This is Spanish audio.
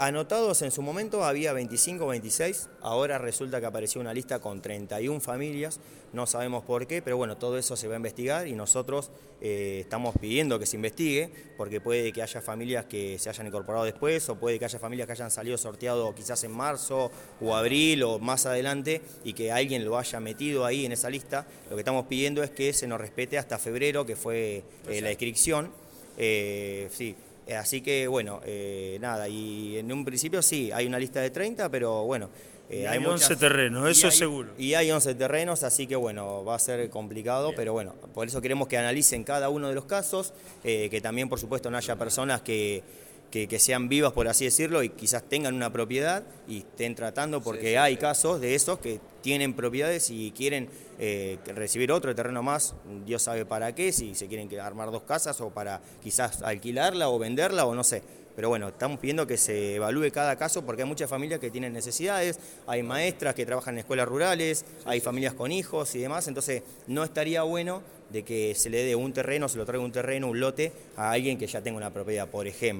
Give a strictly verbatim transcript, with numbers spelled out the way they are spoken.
Anotados en su momento había veinticinco o veintiséis, ahora resulta que apareció una lista con treinta y una familias, no sabemos por qué, pero bueno, todo eso se va a investigar y nosotros eh, estamos pidiendo que se investigue, porque puede que haya familias que se hayan incorporado después, o puede que haya familias que hayan salido sorteado quizás en marzo o abril o más adelante y que alguien lo haya metido ahí en esa lista. Lo que estamos pidiendo es que se nos respete hasta febrero, que fue eh, la inscripción. Eh, sí. Así que bueno, eh, nada, y en un principio sí, hay una lista de treinta, pero bueno, eh, hay, hay once muchas, terrenos, eso hay, es seguro. Y hay once terrenos, así que bueno, va a ser complicado, Bien. Pero bueno, por eso queremos que analicen cada uno de los casos, eh, que también por supuesto no haya personas que... Que, que sean vivas, por así decirlo, y quizás tengan una propiedad y estén tratando, porque sí, sí, hay sí. casos de esos que tienen propiedades y quieren eh, recibir otro terreno más, Dios sabe para qué, si se quieren armar dos casas o para quizás alquilarla o venderla o no sé. Pero bueno, estamos pidiendo que se evalúe cada caso porque hay muchas familias que tienen necesidades, hay maestras que trabajan en escuelas rurales, sí, hay sí, familias sí. con hijos y demás, entonces no estaría bueno de que se le dé un terreno, se lo traiga un terreno, un lote a alguien que ya tenga una propiedad, por ejemplo.